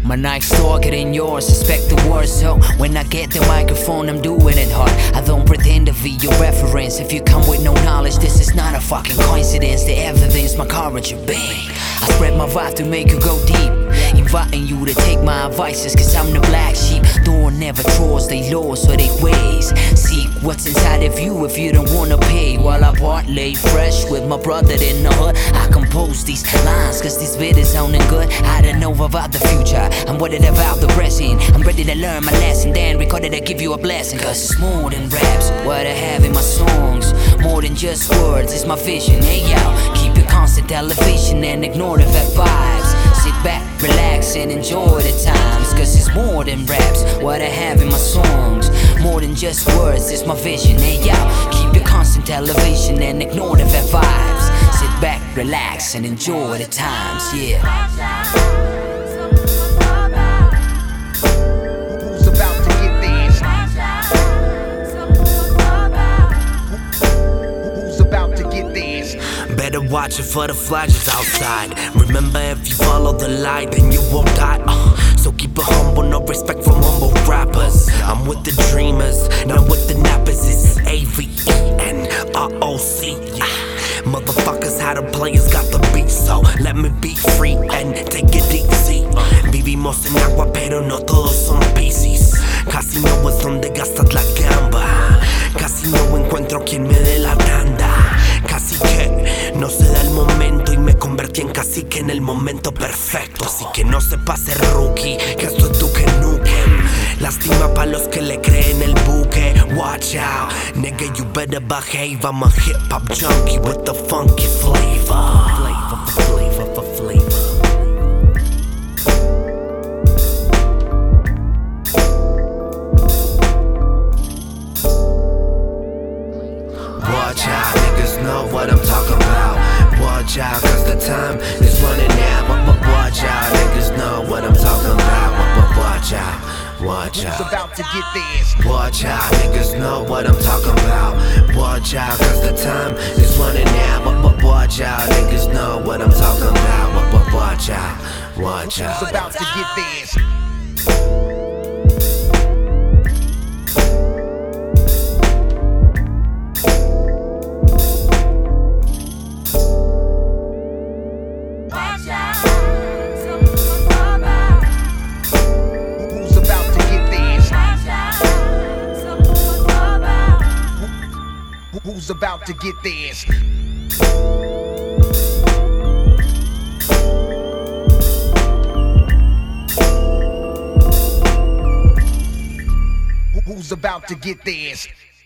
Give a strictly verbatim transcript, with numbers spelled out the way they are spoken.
My knife's stronger than yours, suspect the worst. So when I get the microphone, I'm doing it hard. I don't pretend to be your reference. If you come with no knowledge, this is not a fucking coincidence. The evidence, my courage, your bang. I spread my vibe to make you go deep, inviting you to take my advices, cause I'm the black sheep. Door never trolls, they laws or they ways. Seek what's inside of you if you don't wanna pay. While I parlay fresh with my brother in the hood, I compose these lines cause this bit is sounding good. I don't know about the future, I'm worried about the present. I'm ready to learn my lesson, then record it to give you a blessing. Cause it's more than raps, what I have in my songs. More than just words, it's my vision. Hey yo, keep your constant elevation and ignore the bad vibes. Sit back, relax and enjoy the times. Cause it's more than raps, what I have in my songs. More than just words, it's my vision. Hey yo, keep your constant elevation and ignore the bad vibes. Sit back, relax and enjoy the times, yeah. Better watch it for the flashes outside. Remember, if you follow the light, then you won't die. uh, So keep it humble, no respect from humble rappers. I'm with the dreamers, not with the nappers. It's A V E N R O C. Motherfuckers, how the players got the beat, so let me be free and take it easy. Vivimos en agua, pero no todos son piscis. Casi no es donde gastas la gamba. Casi no encuentro quien me dé la tanda. Casi que no se da el momento y me convertí en cacique en el momento perfecto. Así que no se pase rookie, que esto es Duke Nukem. Lástima pa' los que le creen el buque. Watch out, nigga, you better behave. I'm a hip hop junkie with the funky flavor. Flavor, flavor, flavor. Watch out, niggas know what I'm talking about. Watch out, cause the time is running out. Watch out, niggas know what I'm talking about. Watch out, watch out. Who's about to get this? Watch out, niggas know what I'm talking about. Watch out, cause the time is running out. Watch out, niggas know what I'm talking about. Watch out, watch out. Who's about to get this? Who's about to get this? Who's about to get this?